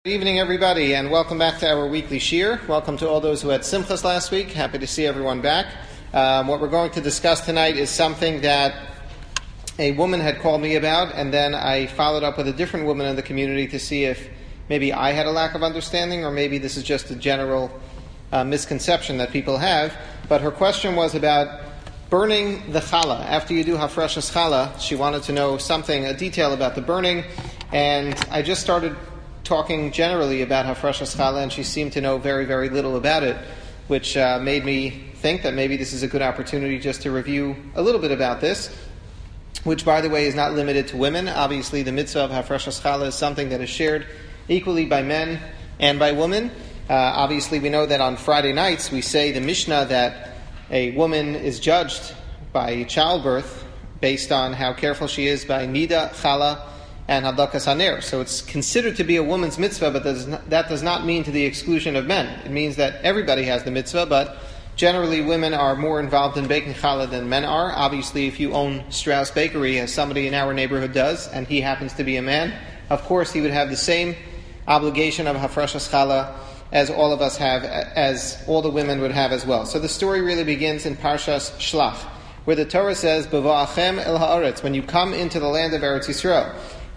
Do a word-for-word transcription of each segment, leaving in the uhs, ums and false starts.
Good evening, everybody, and welcome back to our weekly shiur. Welcome to all those who had simchas last week. Happy to see everyone back. Um, what we're going to discuss tonight is something that a woman had called me about, and then I followed up with a different woman in the community to see if maybe I had a lack of understanding, or maybe this is just a general uh, misconception that people have. But her question was about burning the challah. After you do hafrashas challah, she wanted to know something, a detail about the burning, and I just started talking generally about hafrashas challah, and she seemed to know very, very little about it, which uh, made me think that maybe this is a good opportunity just to review a little bit about this, which, by the way, is not limited to women. Obviously, the mitzvah of hafrashas challah is something that is shared equally by men and by women. Uh, obviously, we know that on Friday nights we say the Mishnah that a woman is judged by childbirth based on how careful she is by nida, challah, and hadlakas haner. So it's considered to be a woman's mitzvah, but that does, not, that does not mean to the exclusion of men. It means that everybody has the mitzvah, but generally women are more involved in baking challah than men are. Obviously, if you own Strauss Bakery, as somebody in our neighborhood does, and he happens to be a man, of course he would have the same obligation of hafrashas challah as all of us have, as all the women would have as well. So the story really begins in Parshas Shlach, where the Torah says, "B'va'achem el haaretz," when you come into the land of Eretz Yisrael.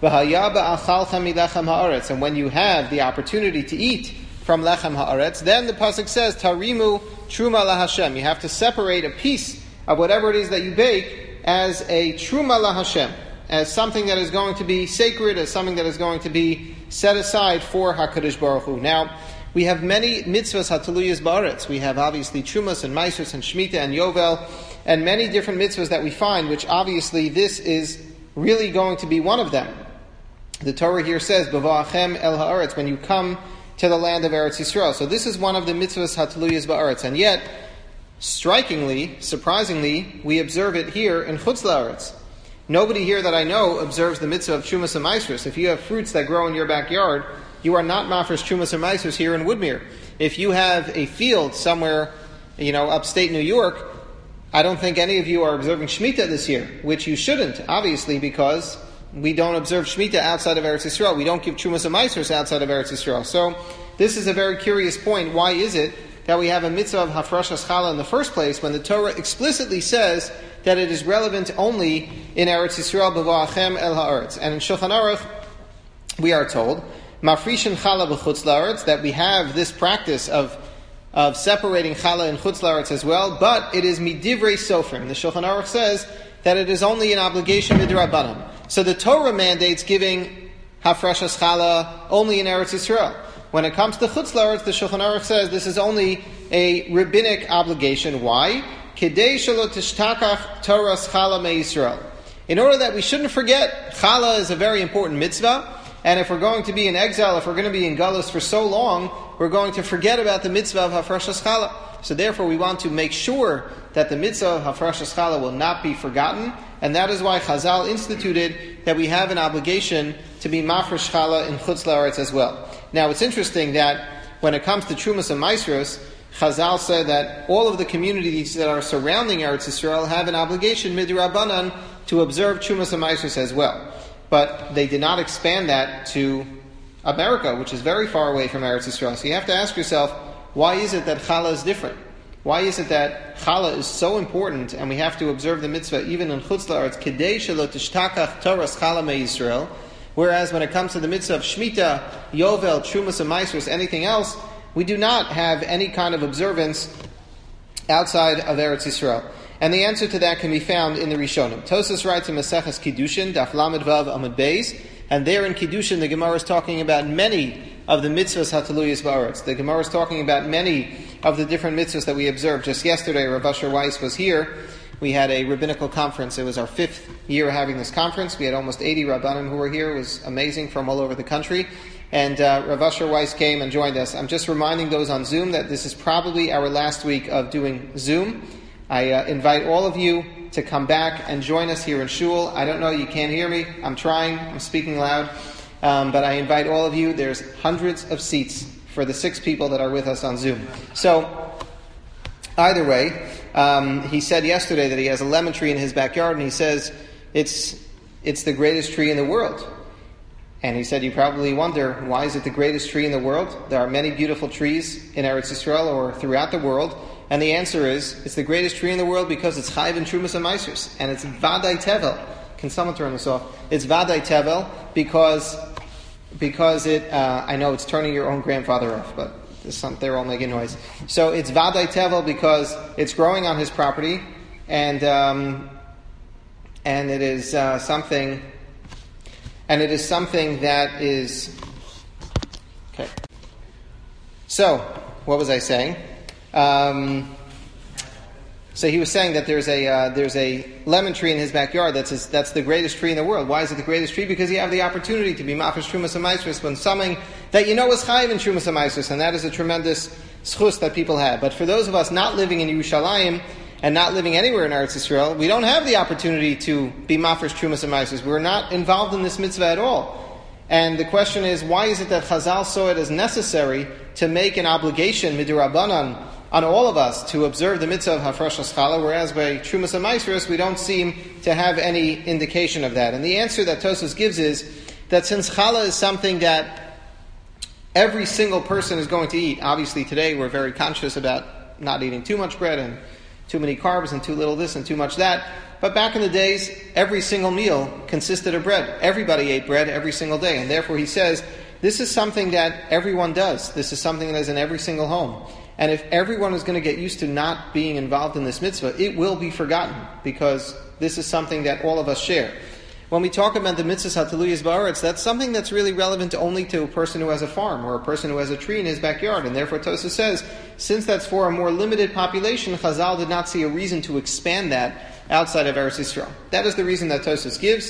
And when you have the opportunity to eat from lechem haaretz, then the pasuk says, "Tarimu truma laHashem." You have to separate a piece of whatever it is that you bake as a truma laHashem, as something that is going to be sacred, as something that is going to be set aside for Hakadosh Baruch Hu. Now, we have many mitzvahs hatuluyas ba'aretz. We have obviously trumas and maasros and shmita and yovel, and many different mitzvahs that we find, which obviously this is really going to be one of them. The Torah here says, "B'va'achem el haaretz," when you come to the land of Eretz Yisrael. So this is one of the mitzvahs hatuluyas ba'aretz, and yet, strikingly, surprisingly, we observe it here in chutz la'aretz. Nobody here that I know observes the mitzvah of trumas and maasros. If you have fruits that grow in your backyard, you are not mafresh trumas and maasros here in Woodmere. If you have a field somewhere, you know, upstate New York, I don't think any of you are observing Shemitah this year, which you shouldn't, obviously, because we don't observe Shemitah outside of Eretz Yisrael. We don't give Trumas and Maasros outside of Eretz Yisrael. So this is a very curious point. Why is it that we have a mitzvah of hafrashas challah in the first place when the Torah explicitly says that it is relevant only in Eretz Yisrael, b'va'achem el haaretz? And in Shulchan Aruch, we are told, mafrishin challah b'chutz la'aretz, that we have this practice of of separating challah in chutz la'aretz as well, but it is midivrei sofrim. The Shulchan Aruch says that it is only an obligation midrabanan. So the Torah mandates giving hafrashas challah only in Eretz Yisrael. When it comes to chutz la'aretz, the Shulchan Aruch says this is only a rabbinic obligation. Why? Kedei shelo tishtakach Torah's challah me'Yisrael. In order that we shouldn't forget, challah is a very important mitzvah, and if we're going to be in exile, if we're going to be in galus for so long, we're going to forget about the mitzvah of hafrashas challah. So therefore we want to make sure that the mitzvah of hafrashas challah will not be forgotten, and that is why Chazal instituted that we have an obligation to be mafresh challah in chutz la'aretz as well. Now it's interesting that when it comes to trumas and maasros, Chazal said that all of the communities that are surrounding Eretz Yisrael have an obligation midrabanan to observe trumas and maasros as well. But they did not expand that to America, which is very far away from Eretz Yisrael. So you have to ask yourself, why is it that challah is different? Why is it that challah is so important and we have to observe the mitzvah even in chutz la'aretz, kedei shelo tishtakach Torah's challah me'Yisrael, whereas when it comes to the mitzvah of shmita, yovel, trumas and maasros, anything else, we do not have any kind of observance outside of Eretz Yisrael? And the answer to that can be found in the Rishonim. Tosas writes in Maseches Kiddushin, Daf Lamed Vav Amud Beis, and there in Kiddushin the Gemara is talking about many of the mitzvahs hatuluyas ba'aretz. The Gemara is talking about many of the different mitzvahs that we observed. Just yesterday, Rav Asher Weiss was here. We had a rabbinical conference. It was our fifth year having this conference. We had almost eighty Rabbanim who were here. It was amazing, from all over the country. And uh, Rav Asher Weiss came and joined us. I'm just reminding those on Zoom that this is probably our last week of doing Zoom. I uh, invite all of you to come back and join us here in Shul. I don't know, you can't hear me. I'm trying. I'm speaking loud. Um, but I invite all of you. There's hundreds of seats for the six people that are with us on Zoom. So, either way, um, he said yesterday that he has a lemon tree in his backyard, and he says it's it's the greatest tree in the world. And he said, you probably wonder, why is it the greatest tree in the world? There are many beautiful trees in Eretz Yisrael or throughout the world. And the answer is, it's the greatest tree in the world because it's Chayv and Trumas and Maasros. And it's Vadai Tevel. Can someone turn this off? It's Vadai Tevel because, because it, uh, I know it's turning your own grandfather off, but some, they're all making noise. So it's Vadai Tevel because it's growing on his property, and, um, and it is uh, something... And it is something that is... Okay. So, what was I saying? Um, so he was saying that there's a uh, there's a lemon tree in his backyard that's his, that's the greatest tree in the world. Why is it the greatest tree? Because you have the opportunity to be mafish trumas and maasros when something that you know is chayiv in trumas and maasros, and that is a tremendous schus that people have. But for those of us not living in Yerushalayim, and not living anywhere in Eretz Yisrael, we don't have the opportunity to be mafresh trumas and maasros. We're not involved in this mitzvah at all. And the question is, why is it that Chazal saw it as necessary to make an obligation, midirabanan, on all of us to observe the mitzvah of hafrashas challah, whereas by trumas and maasros we don't seem to have any indication of that? And the answer that Tosfos gives is that since challah is something that every single person is going to eat, obviously today we're very conscious about not eating too much bread and too many carbs and too little this and too much that. But back in the days, every single meal consisted of bread. Everybody ate bread every single day. And therefore he says, this is something that everyone does. This is something that is in every single home. And if everyone is going to get used to not being involved in this mitzvah, it will be forgotten, because this is something that all of us share. When we talk about the mitzvahs hataluyas ba'aretz, that's something that's really relevant only to a person who has a farm or a person who has a tree in his backyard. And therefore Tosfos says, since that's for a more limited population, Chazal did not see a reason to expand that outside of Eretz Yisrael. That is the reason that Tosfos gives.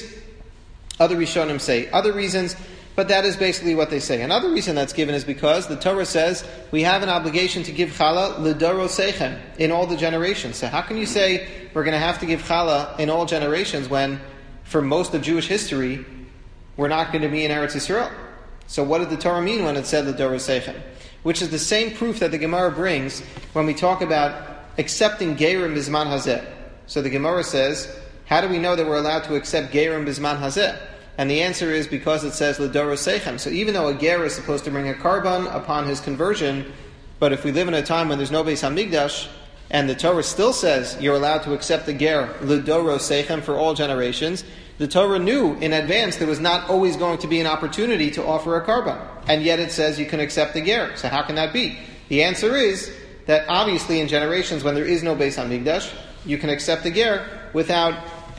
Other Rishonim say other reasons, but that is basically what they say. Another reason that's given is because the Torah says we have an obligation to give challah l'dorosechem, in all the generations. So how can you say we're going to have to give challah in all generations when for most of Jewish history, we're not going to be in Eretz Yisrael? So what did the Torah mean when it said l'dorosechem? Which is the same proof that the Gemara brings when we talk about accepting gerim bizman hazeh. So the Gemara says, how do we know that we're allowed to accept gerim bizman hazeh? And the answer is because it says l'dorosechem. So even though a ger is supposed to bring a karban upon his conversion, but if we live in a time when there's no Beis Hamikdash, and the Torah still says you're allowed to accept the ger l'dorosechem for all generations, the Torah knew in advance there was not always going to be an opportunity to offer a karban, and yet it says you can accept the ger. So how can that be? The answer is that obviously in generations when there is no Beis Hamikdash, you can accept the ger without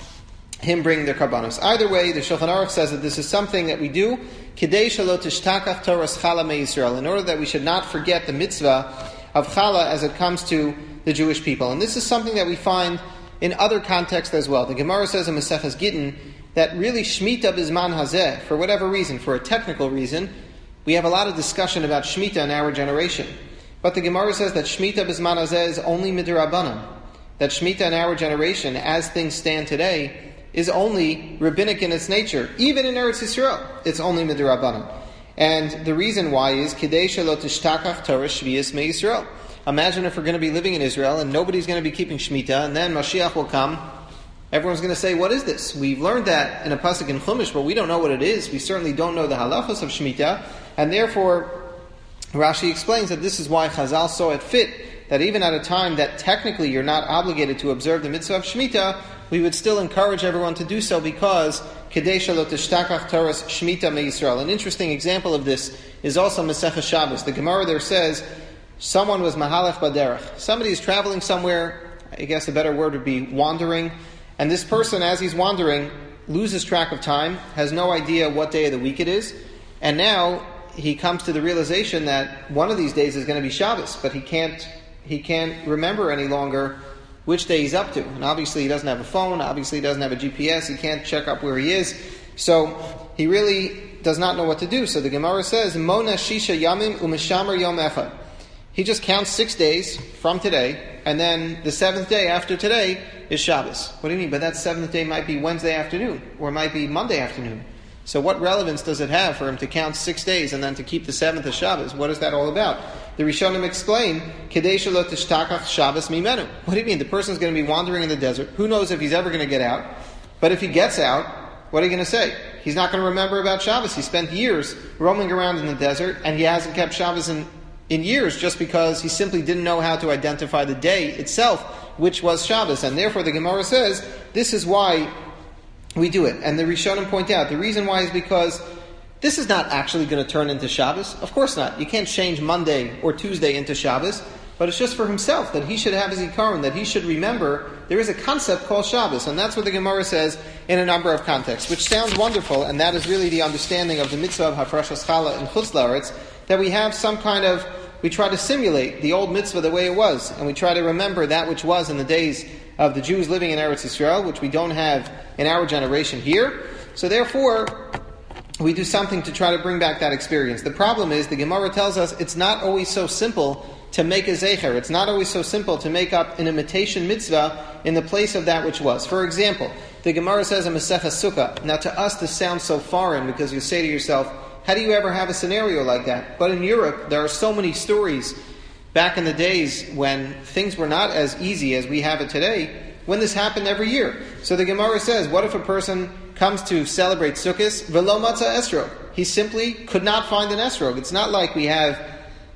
him bringing the karbanos. Either way, the Shulchan Aruch says that this is something that we do kidei shelo tishtakach Torah's challah meYisrael, in order that we should not forget the mitzvah of challah as it comes to the Jewish people. And this is something that we find in other contexts as well. The Gemara says in Maseches Gittin that really Shemitah bizman hazeh, for whatever reason, for a technical reason, we have a lot of discussion about Shemitah in our generation. But the Gemara says that Shemitah bizman hazeh is only midrabanan. That Shemitah in our generation, as things stand today, is only rabbinic in its nature. Even in Eretz Yisrael, it's only midrabanan. And the reason why is Kidei shelo tishtakach Torah shviyas meYisrael. Imagine if we're going to be living in Israel and nobody's going to be keeping Shemitah, and then Mashiach will come. Everyone's going to say, what is this? We've learned that in a pasuk in Chumash, but we don't know what it is. We certainly don't know the halachos of Shemitah. And therefore, Rashi explains that this is why Chazal saw it fit that even at a time that technically you're not obligated to observe the mitzvah of Shemitah, we would still encourage everyone to do so because Kedei shelo tishtakach Torah's Shemitah meYisrael. An interesting example of this is also Maseches Shabbos. The Gemara there says, someone was mahalech baderech. Somebody is traveling somewhere, I guess a better word would be wandering, and this person, as he's wandering, loses track of time, has no idea what day of the week it is, and now he comes to the realization that one of these days is going to be Shabbos, but he can't he can't remember any longer which day he's up to. And obviously he doesn't have a phone, obviously he doesn't have a G P S, he can't check up where he is, so he really does not know what to do. So the Gemara says, Mona shisha yamim u'mishamer yom echad. He just counts six days from today, and then the seventh day after today is Shabbos. What do you mean? But that seventh day might be Wednesday afternoon, or it might be Monday afternoon. So what relevance does it have for him to count six days and then to keep the seventh as Shabbos? What is that all about? The Rishonim explain, Kedei shelo tishtakach Shabbos mimenu. What do you mean? The person's going to be wandering in the desert. Who knows if he's ever going to get out? But if he gets out, what are you going to say? He's not going to remember about Shabbos. He spent years roaming around in the desert, and he hasn't kept Shabbos in, in years just because he simply didn't know how to identify the day itself, which was Shabbos. And therefore the Gemara says, this is why we do it. And the Rishonim point out, the reason why is because this is not actually going to turn into Shabbos. Of course not. You can't change Monday or Tuesday into Shabbos. But it's just for himself, that he should have his Zikaron, that he should remember there is a concept called Shabbos. And that's what the Gemara says in a number of contexts, which sounds wonderful, and that is really the understanding of the mitzvah of Hafrashas Challah in Chutz La'aretz, that we have some kind of, we try to simulate the old mitzvah the way it was, and we try to remember that which was in the days of the Jews living in Eretz Yisrael, which we don't have in our generation here. So therefore, we do something to try to bring back that experience. The problem is, the Gemara tells us it's not always so simple to make a zecher. It's not always so simple to make up an imitation mitzvah in the place of that which was. For example, the Gemara says in Maseches Sukkah, now to us this sounds so foreign because you say to yourself, how do you ever have a scenario like that? But in Europe, there are so many stories back in the days when things were not as easy as we have it today, when this happened every year. So the Gemara says, what if a person comes to celebrate Sukkot, v'lo matza esrog? He simply could not find an esrog. It's not like we have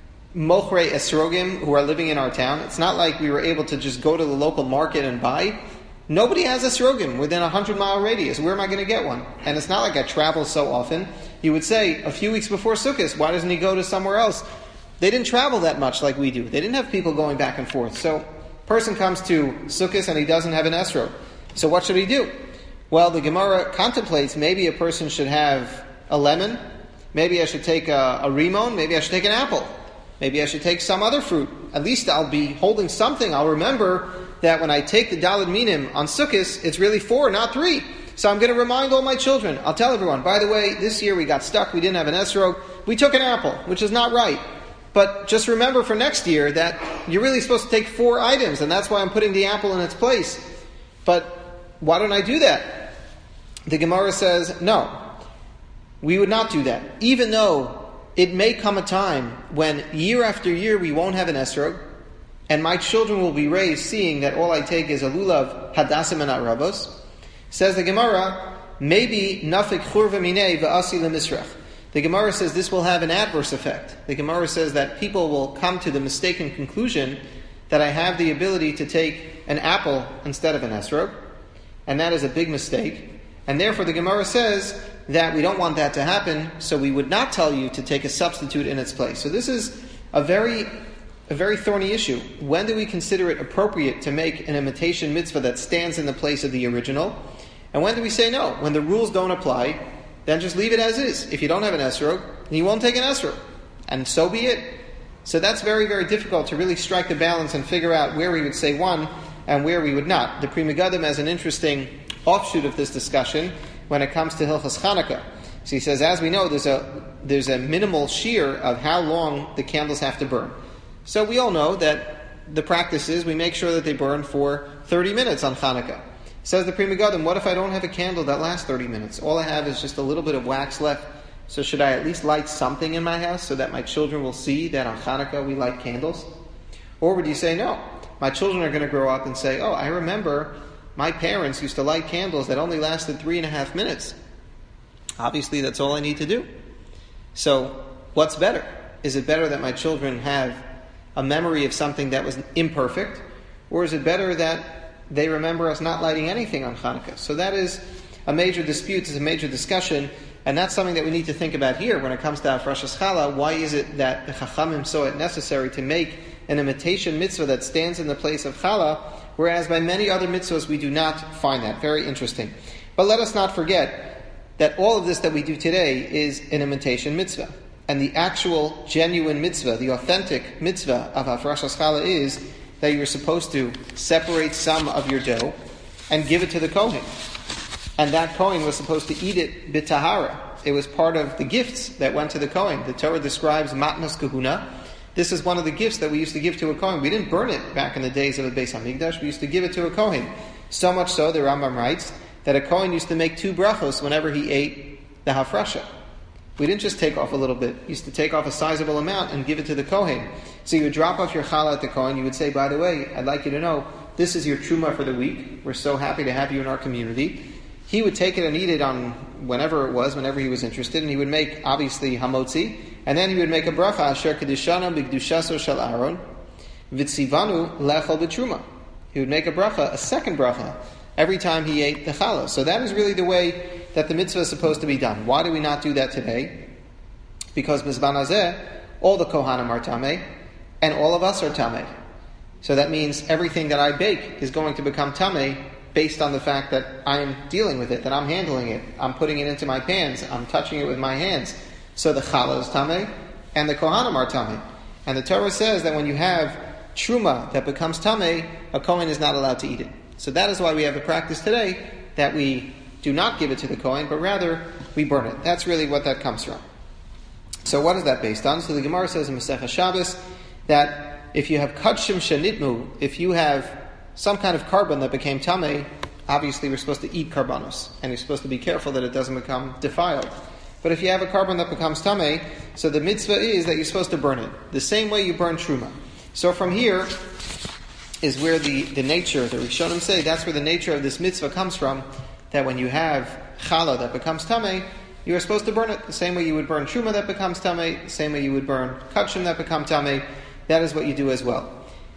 Mochrei Esrogim who are living in our town. It's not like we were able to just go to the local market and buy. Nobody has Esrogim within a hundred mile radius. Where am I going to get one? And it's not like I travel so often. You would say, a few weeks before Sukkot, why doesn't he go to somewhere else? They didn't travel that much like we do. They didn't have people going back and forth. So, person comes to Sukkot and he doesn't have an Esrog. So what should he do? Well, the Gemara contemplates maybe a person should have a lemon. Maybe I should take a, a rimon. Maybe I should take an apple. Maybe I should take some other fruit. At least I'll be holding something. I'll remember that when I take the Daled Minim on Sukkot, it's really four, not three. So I'm going to remind all my children. I'll tell everyone, by the way, this year we got stuck. We didn't have an esrog. We took an apple, which is not right. But just remember for next year that you're really supposed to take four items, and that's why I'm putting the apple in its place. But why don't I do that? The Gemara says, no. We would not do that. Even though it may come a time when year after year we won't have an esrog, and my children will be raised seeing that all I take is a lulav hadassim and arabos. Says the Gemara, maybe nafik churva minei v'asi lemisrach. The Gemara says this will have an adverse effect. The Gemara says that people will come to the mistaken conclusion that I have the ability to take an apple instead of an esrog, and that is a big mistake. And therefore the Gemara says that we don't want that to happen, so we would not tell you to take a substitute in its place. So this is a very, a very thorny issue. When do we consider it appropriate to make an imitation mitzvah that stands in the place of the original? And when do we say no? When the rules don't apply, then just leave it as is. If you don't have an esrog, then you won't take an esrog. And so be it. So that's very, very difficult to really strike the balance and figure out where we would say one and where we would not. The Pri Megadim has an interesting offshoot of this discussion when it comes to Hilchas Chanukah. So he says, as we know, there's a there's a minimal shear of how long the candles have to burn. So we all know that the practice is we make sure that they burn for thirty minutes on Chanukah. Says the Pri Megadim, what if I don't have a candle that lasts thirty minutes? All I have is just a little bit of wax left. So should I at least light something in my house so that my children will see that on Chanukah we light candles? Or would you say, no, my children are going to grow up and say, oh, I remember my parents used to light candles that only lasted three and a half minutes. Obviously, that's all I need to do. So, what's better? Is it better that my children have a memory of something that was imperfect? Or is it better that they remember us not lighting anything on Hanukkah? So that is a major dispute, it's a major discussion, and that's something that we need to think about here when it comes to Hafrashas Challah. Why is it that the Chachamim saw it necessary to make an imitation mitzvah that stands in the place of Challah, whereas by many other mitzvahs we do not find that? Very interesting. But let us not forget that all of this that we do today is an imitation mitzvah. And the actual genuine mitzvah, the authentic mitzvah of Hafrashas Challah is that you're supposed to separate some of your dough and give it to the Kohen. And that Kohen was supposed to eat it b'tahara. It was part of the gifts that went to the Kohen. The Torah describes matnas kahuna. This is one of the gifts that we used to give to a Kohen. We didn't burn it back in the days of the Beis HaMikdash. We used to give it to a Kohen. So much so, the Rambam writes, that a Kohen used to make two brachos whenever he ate the hafrasha. We didn't just take off a little bit. We used to take off a sizable amount and give it to the Kohen. So you would drop off your challah at the Kohen. You would say, by the way, I'd like you to know, this is your truma for the week. We're so happy to have you in our community. He would take it and eat it on whenever it was, whenever he was interested, and he would make, obviously, hamotzi, and then he would make a bracha, asher kedushana b'kedushaso shel Aaron, v'tzivanu lechol b'truma. He would make a bracha, a second bracha, every time he ate the challah. So that is really the way that the mitzvah is supposed to be done. Why do we not do that today? Because Mizban Hazeh, all the Kohanim are Tameh, and all of us are Tameh. So that means everything that I bake is going to become Tameh based on the fact that I'm dealing with it, that I'm handling it, I'm putting it into my pans, I'm touching it with my hands. So the challah is Tameh, and the Kohanim are Tameh. And the Torah says that when you have Truma that becomes Tameh, a Kohen is not allowed to eat it. So that is why we have the practice today that we do not give it to the Kohen, but rather we burn it. That's really what that comes from. So what is that based on? So the Gemara says in Masechah Shabbos that if you have Kadshim Shenitmu, if you have some kind of carbon that became Tameh, obviously we're supposed to eat karbanos, and you're supposed to be careful that it doesn't become defiled. But if you have a carbon that becomes Tameh, so the mitzvah is that you're supposed to burn it, the same way you burn Truma. So from here is where the, the nature, the Rishonim say, that's where the nature of this mitzvah comes from, that when you have challah that becomes tameh, you are supposed to burn it the same way you would burn truma that becomes tameh, the same way you would burn kachim that become tameh. That is what you do as well.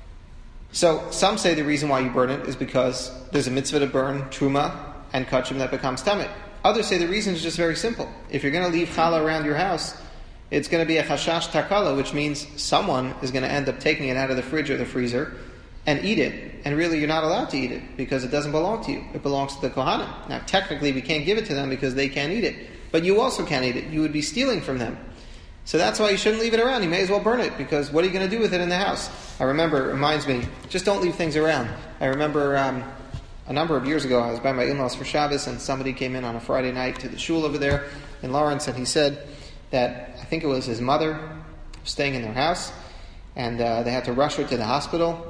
So some say the reason why you burn it is because there's a mitzvah to burn truma and kachim that becomes tameh. Others say the reason is just very simple. If you're going to leave challah around your house, it's going to be a chashash takala, which means someone is going to end up taking it out of the fridge or the freezer and eat it, and really you're not allowed to eat it because it doesn't belong to you. It belongs to the Kohanim. Now technically we can't give it to them because they can't eat it, but you also can't eat it. You would be stealing from them. So that's why you shouldn't leave it around. You may as well burn it, because what are you going to do with it in the house? I remember, it reminds me, just don't leave things around. I remember um, a number of years ago I was by my in-laws for Shabbos, and somebody came in on a Friday night to the shul over there in Lawrence, and he said that I think it was his mother staying in their house, and uh, they had to rush her to the hospital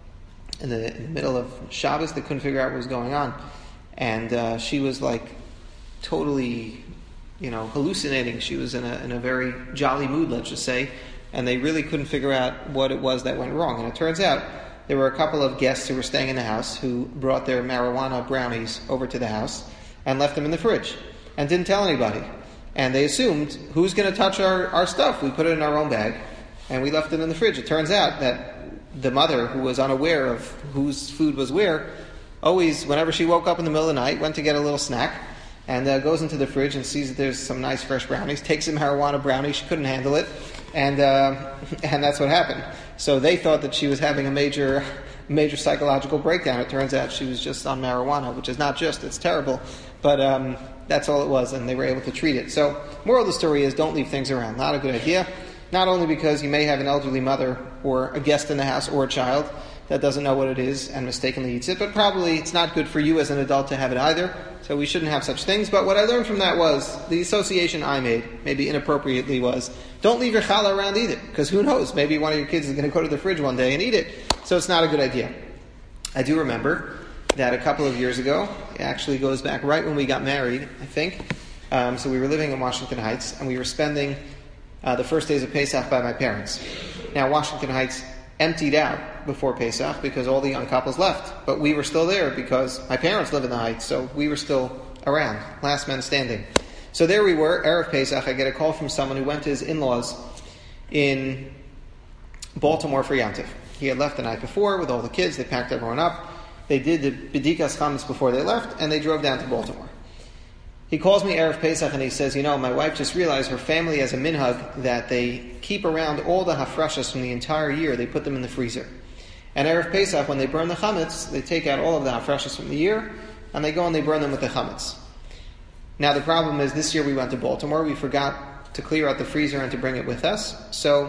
in the, in the middle of Shabbos. They couldn't figure out what was going on. And uh, she was like totally, you know, hallucinating. She was in a, in a very jolly mood, let's just say. And they really couldn't figure out what it was that went wrong. And it turns out there were a couple of guests who were staying in the house who brought their marijuana brownies over to the house and left them in the fridge and didn't tell anybody. And they assumed, who's going to touch our, our stuff? We put it in our own bag and we left it in the fridge. It turns out that the mother, who was unaware of whose food was where, always, whenever she woke up in the middle of the night, went to get a little snack, and uh, goes into the fridge and sees that there's some nice fresh brownies, takes some marijuana brownies, she couldn't handle it, and uh, and that's what happened. So they thought that she was having a major major psychological breakdown. It turns out she was just on marijuana, which is not just, it's terrible, but um, that's all it was, and they were able to treat it. So, moral of the story is, don't leave things around. Not a good idea. Not only because you may have an elderly mother or a guest in the house or a child that doesn't know what it is and mistakenly eats it, but probably it's not good for you as an adult to have it either, so we shouldn't have such things. But what I learned from that was, the association I made, maybe inappropriately, was, don't leave your challah around either, because who knows, maybe one of your kids is going to go to the fridge one day and eat it, so it's not a good idea. I do remember that a couple of years ago, it actually goes back right when we got married, I think, um, so we were living in Washington Heights, and we were spending Uh, the first days of Pesach by my parents. Now, Washington Heights emptied out before Pesach because all the young couples left. But we were still there because my parents live in the Heights, so we were still around, last men standing. So there we were, Erev Pesach. I get a call from someone who went to his in-laws in Baltimore for Yom Tov. He had left the night before with all the kids. They packed everyone up. They did the B'dikas Chametz before they left, and they drove down to Baltimore. He calls me Erev Pesach and he says, you know, my wife just realized her family has a minhag that they keep around all the hafrashas from the entire year. They put them in the freezer. And Erev Pesach, when they burn the chametz, they take out all of the hafrashas from the year and they go and they burn them with the chametz. Now the problem is, this year we went to Baltimore. We forgot to clear out the freezer and to bring it with us. So,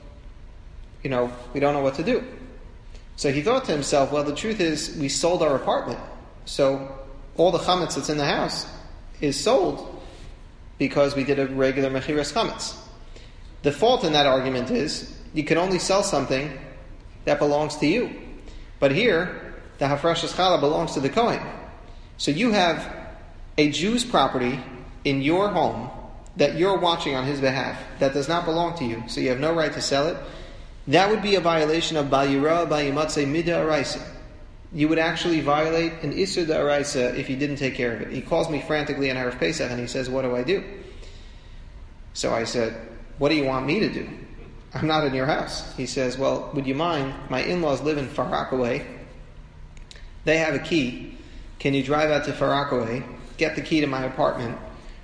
you know, we don't know what to do. So he thought to himself, well, the truth is we sold our apartment. So all the chametz that's in the house is sold because we did a regular mechiras chametz. The fault in that argument is you can only sell something that belongs to you. But here, the hafrashas challah belongs to the Kohen. So you have a Jew's property in your home that you're watching on his behalf that does not belong to you, so you have no right to sell it. That would be a violation of Bal Yirah Bal Yimatzeh Mida Araisa. you would actually violate an Isur D'Oraisa if you didn't take care of it. He calls me frantically in Erev Pesach and he says, what do I do? So I said, what do you want me to do? I'm not in your house. He says, well, would you mind? My in-laws live in Far Rockaway. They have a key. Can you drive out to Far Rockaway, get the key to my apartment,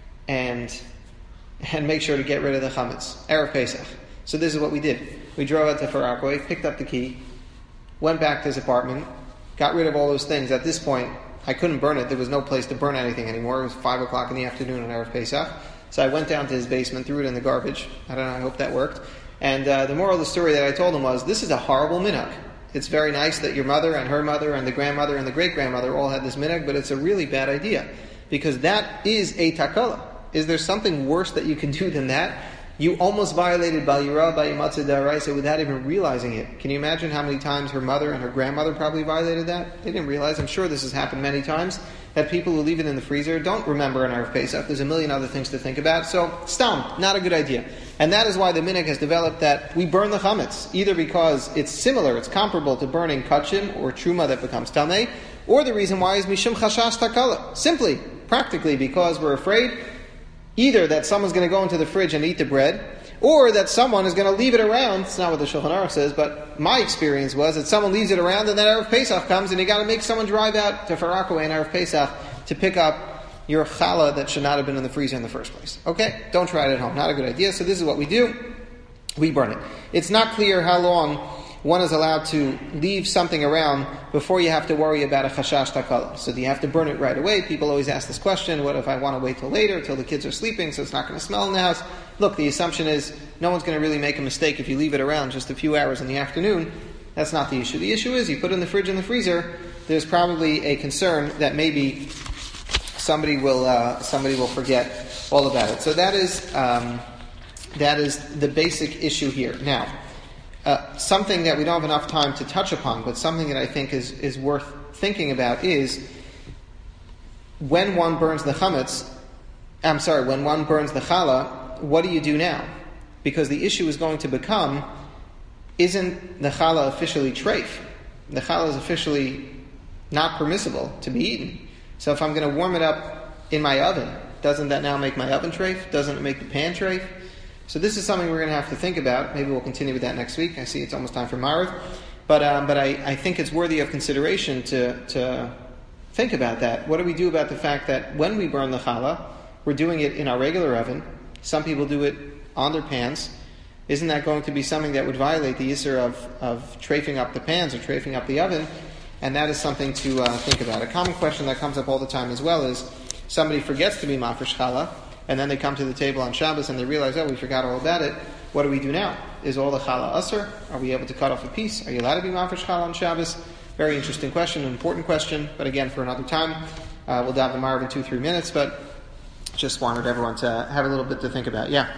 and and make sure to get rid of the chametz? Erev Pesach. So this is what we did. We drove out to Far Rockaway, picked up the key, went back to his apartment, got rid of all those things. At this point, I couldn't burn it. There was no place to burn anything anymore. It was five o'clock in the afternoon on Erev Pesach. So I went down to his basement, threw it in the garbage. I don't know, I hope that worked. And uh, the moral of the story that I told him was, this is a horrible minhag. It's very nice that your mother and her mother and the grandmother and the great-grandmother all had this minhag, but it's a really bad idea. Because that is a takala. Is there something worse that you can do than that? You almost violated Bal Yirah, Bal Yimatzah D'Oraisa without even realizing it. Can you imagine how many times her mother and her grandmother probably violated that? They didn't realize. I'm sure this has happened many times. That people who leave it in the freezer don't remember an Erev Pesach. There's a million other things to think about. So, stam, not a good idea. And that is why the minhag has developed that we burn the chametz, either because it's similar, it's comparable to burning kachim or truma that becomes tameh, or the reason why is mishum chashash takala. Simply, practically, because we're afraid either that someone's going to go into the fridge and eat the bread, or that someone is going to leave it around. It's not what the Shulchan Aruch says, but my experience was that someone leaves it around and then Erev Pesach comes and you got to make someone drive out to Far Rockaway in Erev Pesach to pick up your challah that should not have been in the freezer in the first place. Okay? Don't try it at home. Not a good idea. So this is what we do. We burn it. It's not clear how long one is allowed to leave something around before you have to worry about a chashash takala. So do you have to burn it right away? People always ask this question, what if I want to wait till later, till the kids are sleeping, so it's not going to smell in the house? Look, the assumption is no one's going to really make a mistake if you leave it around just a few hours in the afternoon. That's not the issue. The issue is you put it in the fridge and the freezer, there's probably a concern that maybe somebody will uh, somebody will forget all about it. So that is um, that is the basic issue here. Now, Uh, something that we don't have enough time to touch upon, but something that I think is, is worth thinking about is when one burns the chametz, I'm sorry, when one burns the challah, what do you do now? Because the issue is going to become, isn't the challah officially treif? The challah is officially not permissible to be eaten. So if I'm going to warm it up in my oven, doesn't that now make my oven treif? Doesn't it make the pan treif? So this is something we're going to have to think about. Maybe we'll continue with that next week. I see it's almost time for Marav. But um, but I, I think it's worthy of consideration to to think about that. What do we do about the fact that when we burn the challah, we're doing it in our regular oven. Some people do it on their pans. Isn't that going to be something that would violate the issur of, of trafing up the pans or trafing up the oven? And that is something to uh, think about. A common question that comes up all the time as well is somebody forgets to be mafresh challah, and then they come to the table on Shabbos and they realize, oh, we forgot all about it. What do we do now? Is all the challah usr? Are we able to cut off a piece? Are you allowed to be mafresh challah on Shabbos? Very interesting question, an important question, but again, for another time. Uh, we'll dive the Marav in two, three minutes, but just wanted everyone to have a little bit to think about. Yeah?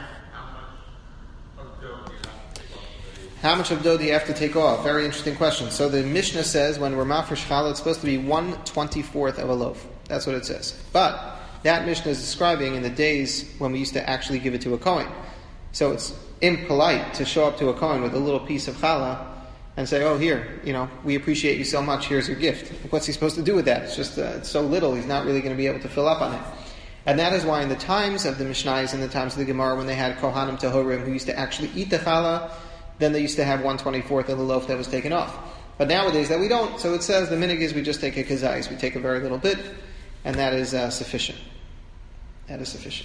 How much of dough do you have to take off? Very interesting question. So the Mishnah says when we're mafresh challah, it's supposed to be one twenty-fourth of a loaf. That's what it says. But that Mishnah is describing in the days when we used to actually give it to a Kohen. So it's impolite to show up to a Kohen with a little piece of challah and say, oh, here, you know, we appreciate you so much, here's your gift. What's he supposed to do with that? It's just, uh, it's so little, he's not really going to be able to fill up on it. And that is why in the times of the Mishnayos, in the times of the Gemara, when they had Kohanim Tahorim who used to actually eat the challah, then they used to have one twenty-fourth of the loaf that was taken off. But nowadays that we don't, so it says the minhag is we just take a kazais, we take a very little bit, and that is uh, sufficient. That is sufficient.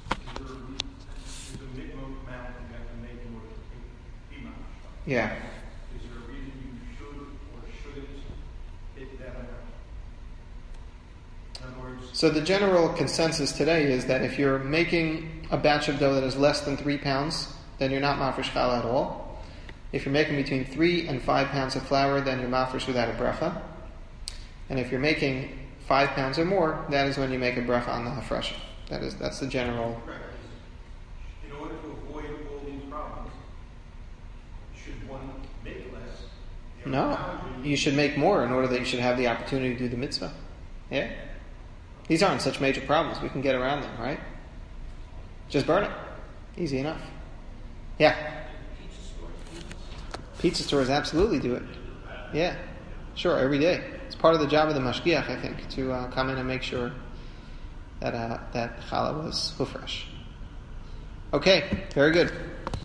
Yeah. Is there a reason you should or shouldn't hit that amount? In other words, so the general consensus today is that if you're making a batch of dough that is less than three pounds, then you're not mafresh challah at all. If you're making between three and five pounds of flour, then you're mafresh without a bracha. And if you're making five pounds or more, that is when you make a bracha on the hafresha. That is, that's the general. in order to avoid all these problems, should one make less? No, you should make more in order that you should have the opportunity to do the mitzvah. Yeah? These aren't such major problems. We can get around them, right? Just burn it. Easy enough. Yeah? Pizza stores absolutely do it. Yeah. Sure, every day. It's part of the job of the mashgiach, I think, to uh, come in and make sure that uh, that challah was hufresh. Okay, very good.